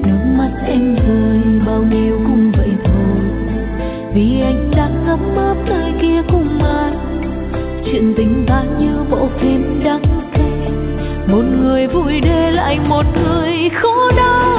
nước mắt em rơi bao nhiêu cũng vậy thôi, vì anh đang ngắm ướp nơi kia cùng ai. Chuyện tình ta như bộ phim đắng cay, một người vui để lại một người khổ đau.